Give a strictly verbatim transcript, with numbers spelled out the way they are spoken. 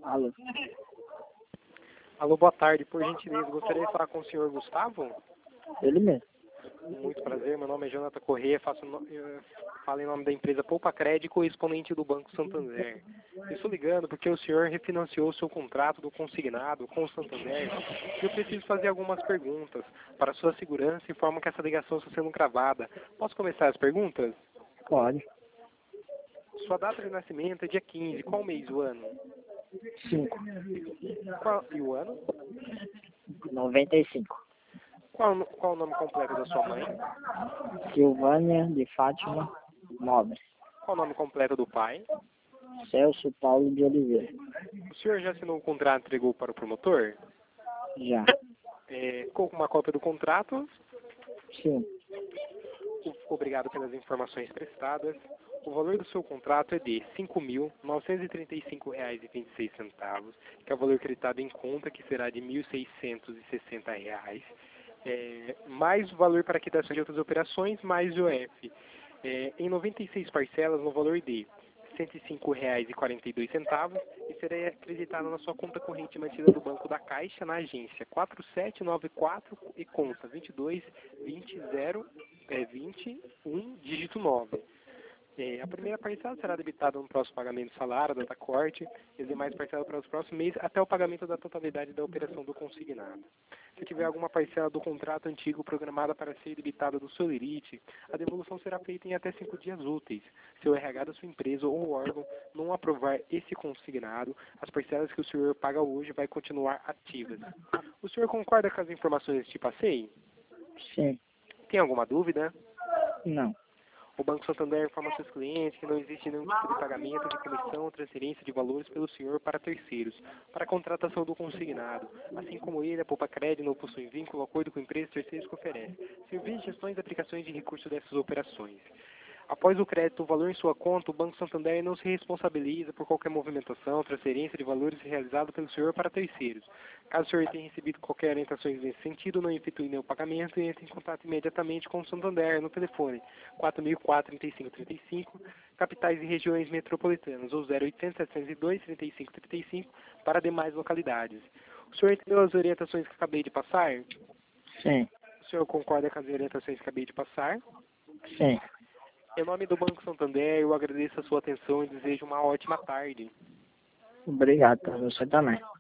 Alô. Alô, boa tarde. Por gentileza, gostaria de falar com o senhor Gustavo? Ele mesmo. Muito prazer, meu nome é Jonathan Corrêa, faço no... falo em nome da empresa Poupa Crédito, correspondente do Banco Santander. Estou ligando porque o senhor refinanciou o seu contrato do consignado com o Santander e eu preciso fazer algumas perguntas para sua segurança e forma que essa ligação está sendo gravada. Posso começar as perguntas? Pode. Sua data de nascimento é dia quinze, qual mês do ano? Cinco. Qual... E o ano? Noventa e cinco. Qual, qual o nome completo da sua mãe? Silvânia de Fátima Nobre. Qual o nome completo do pai? Celso Paulo de Oliveira. O senhor já assinou o contrato e entregou para o promotor? Já. É, com uma cópia do contrato? Sim. Obrigado pelas informações prestadas. O valor do seu contrato é de cinco mil novecentos e trinta e cinco reais e vinte e seis centavos, que é o valor creditado em conta, que será de mil seiscentos e sessenta reais, é, mais o valor para quitação de outras operações, mais o F. É, em noventa e seis parcelas, no valor de cento e cinco reais e quarenta e dois centavos, e será acreditado na sua conta corrente mantida do Banco da Caixa, na agência quatro sete nove quatro e conta vinte e dois, vinte, zero, é, vinte, um, dígito nove. É, a primeira parcela será debitada no próximo pagamento do salário, data corte, e as demais parcelas para os próximos meses, até o pagamento da totalidade da operação do consignado. Se tiver alguma parcela do contrato antigo programada para ser debitada do Solerite, a devolução será feita em até cinco dias úteis. Se o R H da sua empresa ou órgão não aprovar esse consignado, as parcelas que o senhor paga hoje vai continuar ativas. O senhor concorda com as informações que te passei? Sim. Tem alguma dúvida? Não. O Banco Santander informa aos seus clientes que não existe nenhum tipo de pagamento de comissão ou transferência de valores pelo senhor para terceiros, para a contratação do consignado. Assim como ele, a Poupa Crédito não possui vínculo, acordo com empresas terceiros que oferece serviços, gestões e aplicações de recursos dessas operações. Após o crédito, o valor em sua conta, o Banco Santander não se responsabiliza por qualquer movimentação, transferência de valores realizada pelo senhor para terceiros. Caso o senhor tenha recebido qualquer orientação nesse sentido, não efetue nenhum pagamento e entre em contato imediatamente com o Santander no telefone quatro mil e quatro, trinta e cinco trinta e cinco, capitais e regiões metropolitanas, ou zero oitocentos, setecentos e dois, trinta e cinco trinta e cinco para demais localidades. O senhor entendeu as orientações que acabei de passar? Sim. O senhor concorda com as orientações que acabei de passar? Sim. Em nome do Banco Santander, eu agradeço a sua atenção e desejo uma ótima tarde. Obrigado, para você também.